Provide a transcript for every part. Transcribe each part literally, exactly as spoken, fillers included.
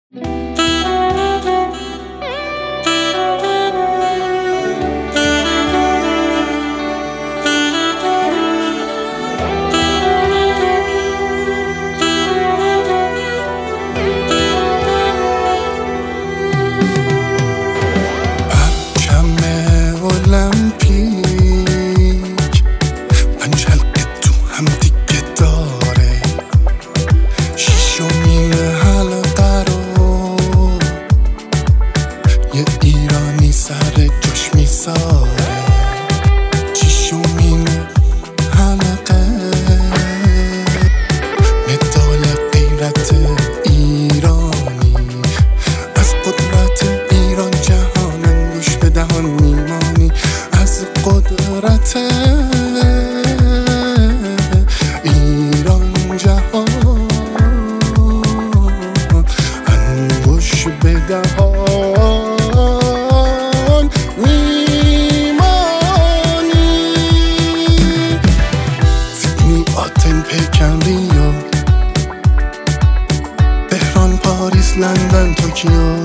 سر جاش میذاره شیشمین حلقه مدال غیرت ایرانی از قدرت ایران جهان انگوش به دهان میمانی از قدرت ایران جهان انگوش به دهان پیکن ریو تهران پاریس لندن توکیو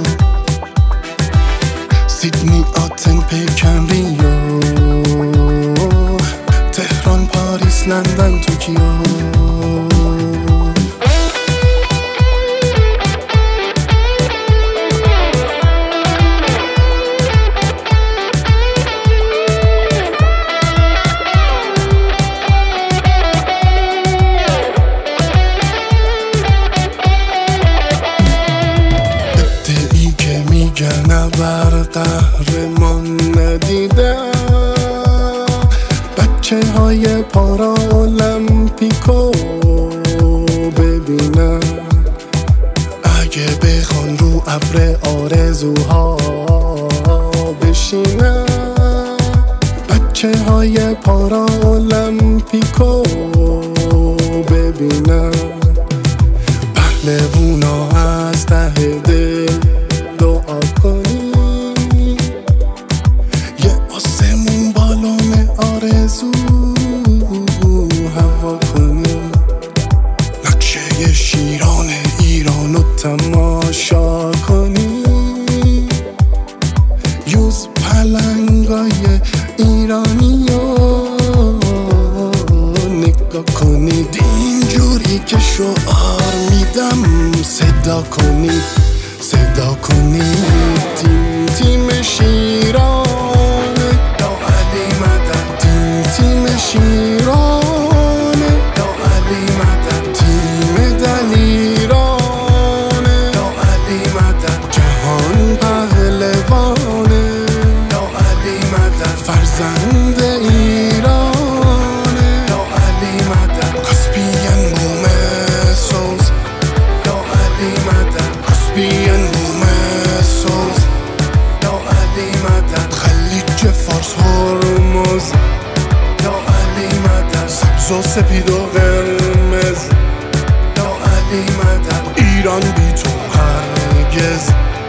سیدنی آتن پیکن ریو تهران پاریس لندن توکیو نبر قهرمان ندیدم بچه های پارا المپیکو ببینم اگه بخوان رو ابر آرزوها بشینم بچه های پارا المپیکو ببینم پهلوونا از ته دل دعا کنی یه آسمون بالون آرزو هوا کنی نقشه شیران ایرانو تماشا کنی یوز پلنگای ایرانیو نگاه کنید اینجوری که شعار میدم صدا کنید صدا کنید تیم تیم شیرانه یا علی مدد تیم تیم شیرانه یا علی مدد تیم دلیرانه یا علی مدد جهان پهلوانه یا علی مدد فرزند ایرانه یا علی مدد کاسپین بوم سوز یا علی مدد کاسپین خلیج فارس هرمز یا علی مدد سبز و سپید و قرمز یا علی مدد ایران بی تو هرگز